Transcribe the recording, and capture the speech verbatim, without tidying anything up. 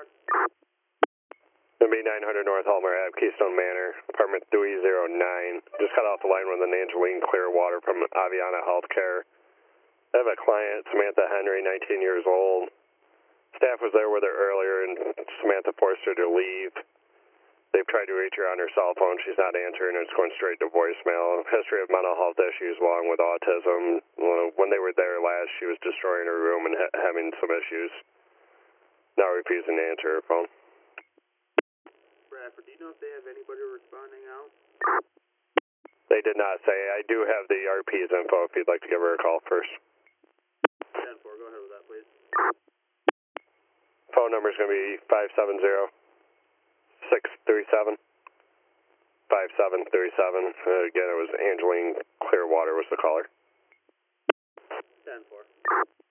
North. Gonna be nine hundred North Hallmer Ave, Keystone Manor, apartment three oh nine. Just got off the line with an Angeline Clearwater from Aviana Healthcare. I have a client, Samantha Henry, nineteen years old. Staff was there with her earlier, and Samantha forced her to leave. They've tried to reach her on her cell phone. She's not answering. It's going straight to voicemail. History of mental health issues along with autism. When they were there last, she was destroying her room and ha having some issues. Now refusing to answer her phone. Bradford, do you know if they have anybody responding out? They did not say. I do have the R P's info if you'd like to give her a call first. ten four, go ahead with that, please. Phone number is going to be five seven zero, six three seven, five seven three seven. Uh, again, it was Angeline Clearwater was the caller. ten four.